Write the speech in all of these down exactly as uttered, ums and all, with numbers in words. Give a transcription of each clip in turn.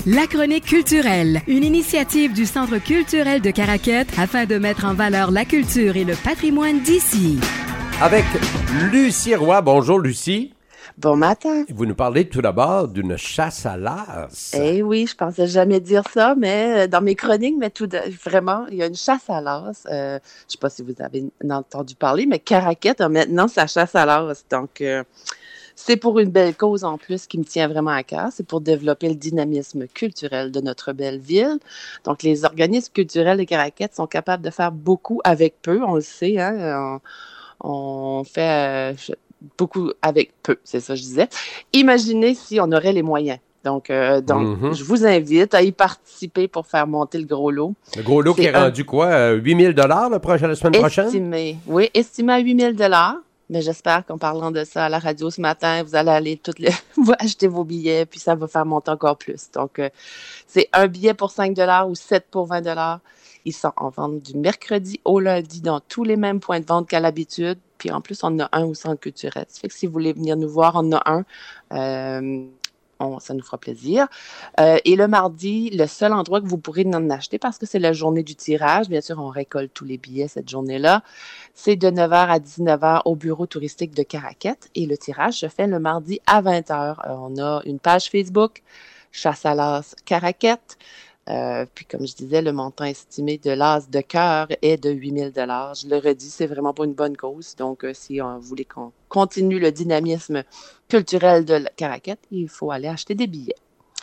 La chronique culturelle, une initiative du Centre culturel de Caraquet afin de mettre en valeur la culture et le patrimoine d'ici. Avec Lucie Roy. Bonjour Lucie. Bon matin. Vous nous parlez tout d'abord d'une chasse à l'as. Eh oui, je pensais jamais dire ça, mais dans mes chroniques, mais tout de, vraiment, il y a une chasse à l'as. Euh, je ne sais pas si vous avez entendu parler, mais Caraquet a maintenant sa chasse à l'as. Donc, euh, c'est pour une belle cause en plus qui me tient vraiment à cœur. C'est pour développer le dynamisme culturel de notre belle ville. Donc, les organismes culturels de Caraquet sont capables de faire beaucoup avec peu, on le sait. Hein? On, on fait... Euh, beaucoup avec peu, c'est ça que je disais. Imaginez si on aurait les moyens. Donc, euh, donc mm-hmm. je vous invite à y participer pour faire monter le gros lot. Le gros lot c'est qui est un... rendu quoi? huit mille dollars la, prochaine, la semaine estimé, prochaine? Oui, estimé à huit mille dollars. Mais j'espère qu'en parlant de ça à la radio ce matin, vous allez aller toutes les... vous acheter vos billets, puis ça va faire monter encore plus. Donc, euh, c'est un billet pour cinq dollars ou sept pour vingt dollars. Ils sont en vente du mercredi au lundi dans tous les mêmes points de vente qu'à l'habitude. Puis en plus, on en a un au Centre culturel. Ça fait que si vous voulez venir nous voir, on en a un. Euh, on, ça nous fera plaisir. Euh, et le mardi, le seul endroit que vous pourrez en acheter, parce que c'est la journée du tirage, bien sûr, on récolte tous les billets cette journée-là, c'est de neuf heures à dix-neuf heures au bureau touristique de Caraquet. Et le tirage se fait le mardi à vingt heures. Euh, on a une page Facebook, Chasse à l'as Caraquet. Euh, puis comme je disais, le montant estimé de l'as de cœur est de huit mille dollars. Je le redis, c'est vraiment pas une bonne cause. Donc, euh, si on voulait qu'on continue le dynamisme culturel de Caraquet, il faut aller acheter des billets.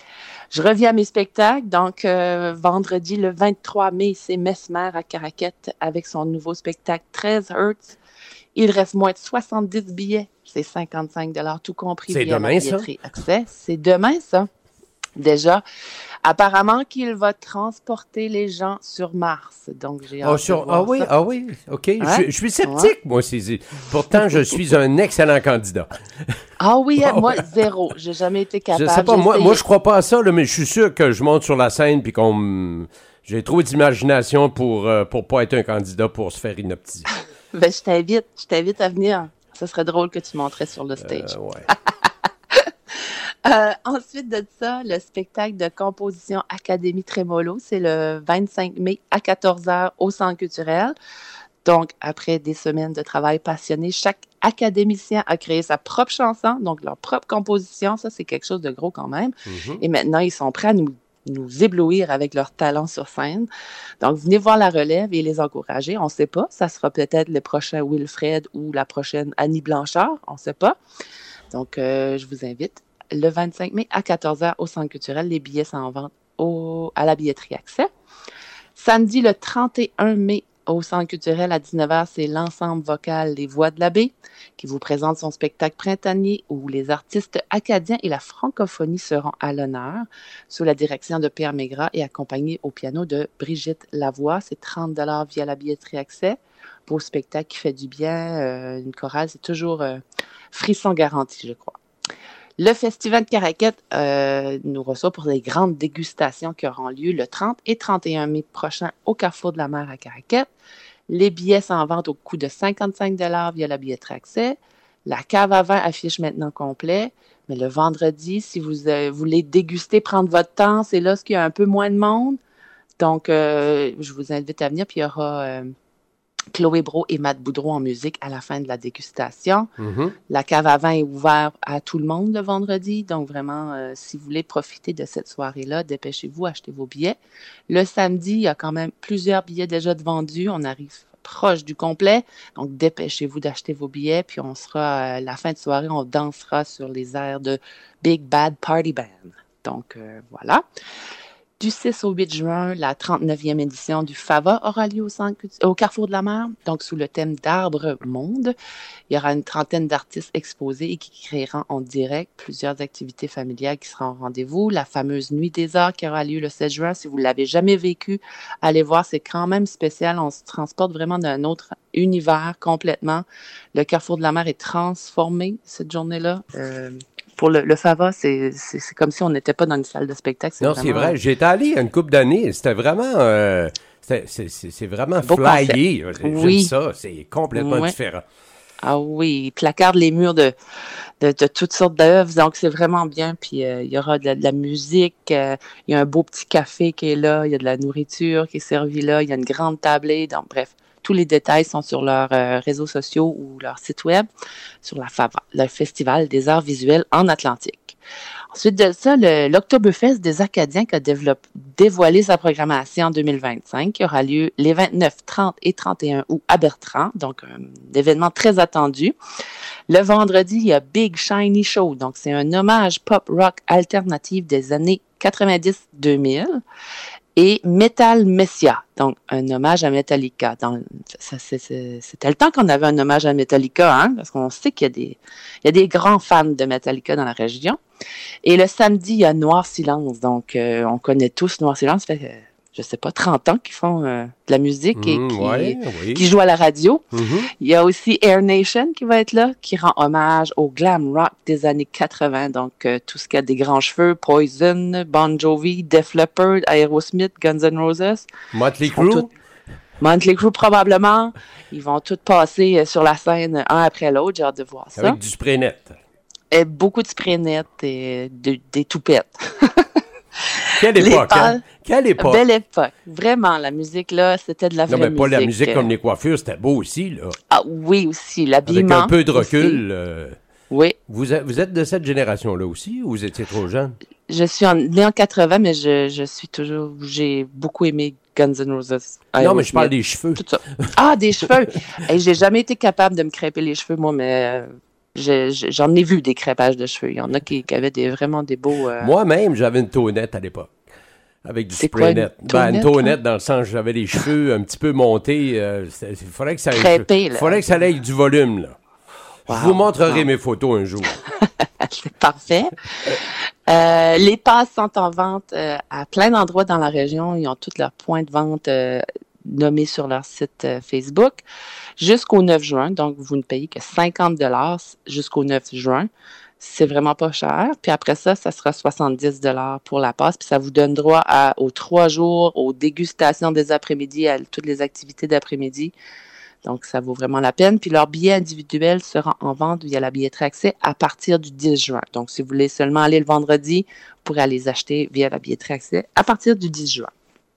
Je reviens à mes spectacles. Donc, euh, vendredi, le vingt-trois mai, c'est Mesmer à Caraquet avec son nouveau spectacle treize hertz. Il reste moins de soixante-dix billets. C'est cinquante-cinq dollars tout compris. C'est demain, ça? Accès. C'est demain, ça. Déjà, apparemment qu'il va transporter les gens sur Mars. Donc, j'ai hâte oh, sur... de voir Ah oui, ça. ah oui, OK. Ouais? Je, je suis sceptique, ouais. moi. C'est... Pourtant, je suis un excellent candidat. Ah oui, oh, moi, zéro. J'ai jamais été capable. Je sais pas, moi, moi, je crois pas à ça, là, mais je suis sûr que je monte sur la scène puis qu'on... J'ai trop d'imagination pour, euh, pour pas être un candidat pour se faire inoptiser. Ben, je t'invite. Je t'invite à venir. Ce serait drôle que tu monterais sur le stage. Euh, ouais. Euh, ensuite de ça, le spectacle de composition Académie Trémolo, c'est le vingt-cinq mai à quatorze heures au Centre culturel. Donc, après des semaines de travail passionné, chaque académicien a créé sa propre chanson, donc leur propre composition. Ça, c'est quelque chose de gros quand même. Mm-hmm. Et maintenant, ils sont prêts à nous, nous éblouir avec leur talent sur scène. Donc, venez voir la relève et les encourager. On ne sait pas. Ça sera peut-être le prochain Wilfred ou la prochaine Annie Blanchard. On ne sait pas. Donc, euh, je vous invite. Le vingt-cinq mai à quatorze heures au Centre culturel. Les billets sont en vente au, à la billetterie Accès. Samedi, le trente et un mai au Centre culturel à dix-neuf heures, c'est l'ensemble vocal Les Voix de l'abbé qui vous présente son spectacle printanier où les artistes acadiens et la francophonie seront à l'honneur sous la direction de Pierre Mégras et accompagnés au piano de Brigitte Lavoie. C'est trente dollars via la billetterie Accès. Beau spectacle qui fait du bien. Euh, une chorale, c'est toujours euh, frisson garanti, je crois. Le Festival de Caraquet euh, nous reçoit pour des grandes dégustations qui auront lieu le trente et trente et un mai prochain au Carrefour de la Mer à Caraquet. Les billets sont en vente au coût de cinquante-cinq dollars via la billetterie Accès. La cave à vin affiche maintenant complet. Mais le vendredi, si vous euh, voulez déguster, prendre votre temps, c'est là ce qu'il y a un peu moins de monde. Donc, euh, je vous invite à venir. Puis il y aura... Euh, Chloé Brault et Matt Boudreau en musique à la fin de la dégustation. Mm-hmm. La cave à vin est ouverte à tout le monde le vendredi. Donc, vraiment, euh, si vous voulez profiter de cette soirée-là, dépêchez-vous, achetez vos billets. Le samedi, il y a quand même plusieurs billets déjà de vendus. On arrive proche du complet. Donc, dépêchez-vous d'acheter vos billets. Puis, on sera, à la fin de soirée, on dansera sur les airs de Big Bad Party Band. Donc, euh, voilà. Du six au huit juin, la trente-neuvième édition du F A V A aura lieu au, centre, au Carrefour de la Mer, donc sous le thème d'Arbre Monde. Il y aura une trentaine d'artistes exposés et qui créeront en direct plusieurs activités familiales qui seront au rendez-vous. La fameuse Nuit des Arts qui aura lieu le seize juin. Si vous ne l'avez jamais vécu, allez voir, c'est quand même spécial. On se transporte vraiment dans un autre univers complètement. Le Carrefour de la Mer est transformé cette journée-là. Euh, Pour le, le F A V A, c'est, c'est, c'est comme si on n'était pas dans une salle de spectacle. C'est non, vraiment... c'est vrai. J'étais allé il y a une couple d'années. C'était vraiment... Euh, c'était, c'est, c'est, c'est vraiment flyé. J'aime oui. ça. C'est complètement ouais. différent. Ah oui, ils placardent les murs de, de, de toutes sortes d'œuvres, donc c'est vraiment bien. Puis euh, il y aura de la, de la musique, euh, il y a un beau petit café qui est là, il y a de la nourriture qui est servie là, il y a une grande tablée, donc bref. Tous les détails sont sur leurs euh, réseaux sociaux ou leur site web, sur la Fava, le Festival des arts visuels en Atlantique. Ensuite de ça, le, l'Oktoberfest des Acadiens qui a développé, dévoilé sa programmation en deux mille vingt-cinq, qui aura lieu les vingt-neuf, trente et trente et un août à Bertrand, donc un événement très attendu. Le vendredi, il y a Big Shiny Show, donc c'est un hommage pop-rock alternatif des années quatre-vingt-dix deux mille. Et Metal Messia, donc un hommage à Metallica. Donc, ça, c'est, c'est, c'était le temps qu'on avait un hommage à Metallica, hein, parce qu'on sait qu'il y a des, il y a des grands fans de Metallica dans la région. Et le samedi, il y a Noir Silence, donc euh, on connaît tous Noir Silence, ça fait, euh, je sais pas, trente ans qu'ils font euh, de la musique et mmh, qui, ouais, oui. qui jouent à la radio. Mmh. Il y a aussi Air Nation qui va être là, qui rend hommage au glam rock des années quatre-vingts, donc euh, tout ce qui a des grands cheveux, Poison, Bon Jovi, Def Leppard, Aerosmith, Guns N' Roses. Motley Crue? Tout... Motley Crue probablement. Ils vont tous passer sur la scène un après l'autre, j'ai hâte de voir ça. Avec du spray net. Et beaucoup de spray net et de, des toupettes. Quelle époque, pas... hein? Quelle époque! Belle époque. Vraiment, la musique, là, c'était de la vraie musique. Non, mais pas musique. la musique comme les coiffures, c'était beau aussi, là. Ah oui, aussi, l'habillement. Avec un peu de recul. Euh... Oui. Vous êtes, vous êtes de cette génération-là aussi, ou vous étiez trop jeune? Je suis en, née en quatre-vingts, mais je, je suis toujours... J'ai beaucoup aimé Guns N' Roses. Non, mais je parle des cheveux. Tout ça. Ah, des cheveux! Et j'ai jamais été capable de me crêper les cheveux, moi, mais... Je, je, j'en ai vu des crêpages de cheveux. Il y en a qui, qui avaient des, vraiment des beaux... Euh... Moi-même, j'avais une tonnette à l'époque. Avec du c'est spray quoi, net. Une ben, une tonnette hein? dans le sens que j'avais les cheveux un petit peu montés. Il euh, faudrait que ça aille, Crêpé, faudrait que ça aille du volume, là. Wow, je vous montrerai wow. mes photos un jour. C'est parfait. Euh, les passes sont en vente euh, à plein d'endroits dans la région. Ils ont tous leurs points de vente euh, nommés sur leur site euh, Facebook jusqu'au neuf juin. Donc, vous ne payez que cinquante dollars jusqu'au neuf juin. C'est vraiment pas cher. Puis après ça, ça sera soixante-dix dollars pour la passe. Puis ça vous donne droit à, aux trois jours, aux dégustations des après-midi, à toutes les activités d'après-midi. Donc, ça vaut vraiment la peine. Puis leur billet individuel sera en vente via la billetterie accès à partir du dix juin. Donc, si vous voulez seulement aller le vendredi, vous pourrez les acheter via la billetterie accès à partir du dix juin.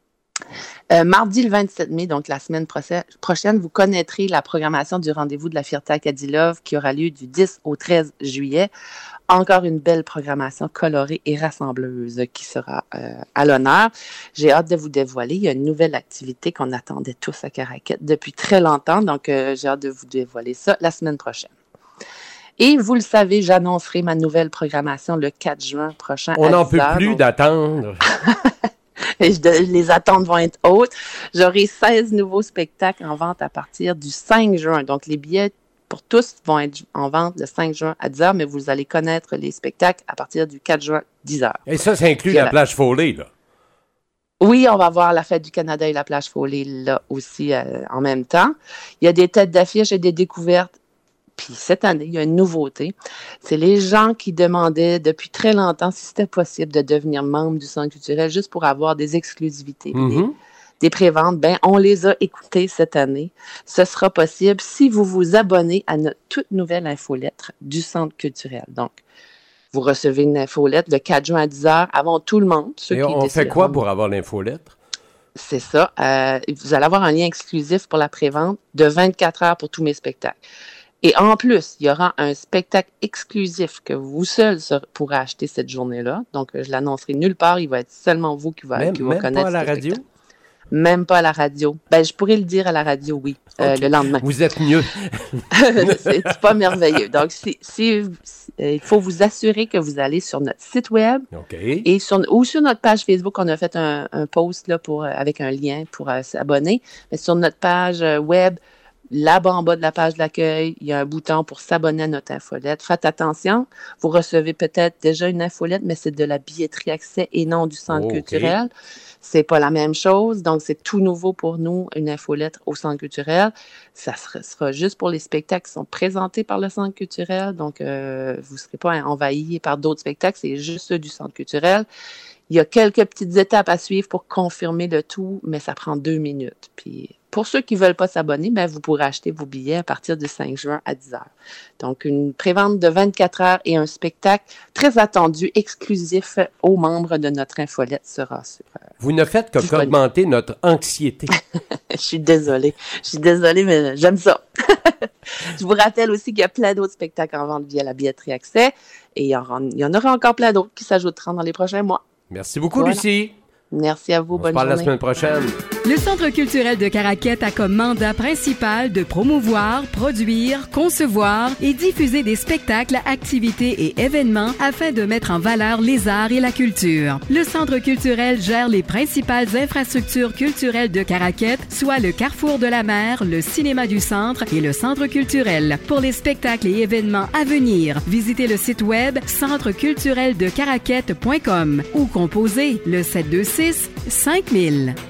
Euh, mardi le vingt-sept mai, donc la semaine prochaine, vous connaîtrez la programmation du rendez-vous de la Fierté Acadie Love qui aura lieu du dix au treize juillet. Encore une belle programmation colorée et rassembleuse qui sera euh, à l'honneur. J'ai hâte de vous dévoiler. Il y a une nouvelle activité qu'on attendait tous à Caraquette depuis très longtemps, donc euh, j'ai hâte de vous dévoiler ça la semaine prochaine. Et vous le savez, j'annoncerai ma nouvelle programmation le quatre juin prochain. On n'en peut plus donc... d'attendre. Et je, les attentes vont être hautes. J'aurai seize nouveaux spectacles en vente à partir du cinq juin. Donc, les billets pour tous vont être en vente le cinq juin à dix heures, mais vous allez connaître les spectacles à partir du quatre juin, dix heures. Et ça, ça inclut la plage Foley, là? Oui, on va voir la Fête du Canada et la plage Foley, là, aussi, euh, en même temps. Il y a des têtes d'affiche et des découvertes. Puis cette année, il y a une nouveauté. C'est les gens qui demandaient depuis très longtemps si c'était possible de devenir membre du Centre culturel juste pour avoir des exclusivités, mm-hmm. des, des préventes. Ben, on les a écoutées cette année. Ce sera possible si vous vous abonnez à notre toute nouvelle infolettre du Centre culturel. Donc, vous recevez une infolettre le quatre juin à dix heures avant tout le monde. Ceux Et qui on fait quoi pour avoir l'infolettre? C'est ça. Euh, vous allez avoir un lien exclusif pour la prévente de vingt-quatre heures pour tous mes spectacles. Et en plus, il y aura un spectacle exclusif que vous seul pourrez acheter cette journée-là. Donc, je l'annoncerai nulle part. Il va être seulement vous qui va, même, qui va même connaître. Même pas à la radio? Spectacle. Même pas à la radio. Ben, je pourrais le dire à la radio, oui, okay. euh, le lendemain. Vous êtes mieux. c'est, c'est pas merveilleux. Donc, si, si, si, euh, il faut vous assurer que vous allez sur notre site web okay. et sur, ou sur notre page Facebook. On a fait un, un post là, pour, avec un lien pour euh, s'abonner. Mais sur notre page euh, web, là-bas en bas de la page d'accueil, il y a un bouton pour s'abonner à notre infolette. Faites attention, vous recevez peut-être déjà une infolette, mais c'est de la billetterie accès et non du Centre oh, culturel. Okay. C'est pas la même chose, donc c'est tout nouveau pour nous, une infolettre au Centre culturel. Ça sera, sera juste pour les spectacles qui sont présentés par le Centre culturel, donc euh, vous ne serez pas envahis par d'autres spectacles, c'est juste ceux du Centre culturel. Il y a quelques petites étapes à suivre pour confirmer le tout, mais ça prend deux minutes. Puis pour ceux qui ne veulent pas s'abonner, ben, vous pourrez acheter vos billets à partir du cinq juin à dix heures. Donc, une prévente de vingt-quatre heures et un spectacle très attendu, exclusif aux membres de notre infolette sera sur... Euh, vous ne faites que qu'augmenter notre anxiété. Je suis désolée. Je suis désolée, mais j'aime ça. Je vous rappelle aussi qu'il y a plein d'autres spectacles en vente via la billetterie accès et il y, aura, il y en aura encore plein d'autres qui s'ajouteront dans les prochains mois. Merci beaucoup, voilà. Lucie. Merci à vous. On bonne se parle journée. la semaine prochaine. Le Centre culturel de Caraquette a comme mandat principal de promouvoir, produire, concevoir et diffuser des spectacles, activités et événements afin de mettre en valeur les arts et la culture. Le Centre culturel gère les principales infrastructures culturelles de Caraquette, soit le Carrefour de la Mer, le Cinéma du Centre et le Centre culturel. Pour les spectacles et événements à venir, visitez le site web centre culturel de caraquette point com ou composez le sept deux six cinq mille.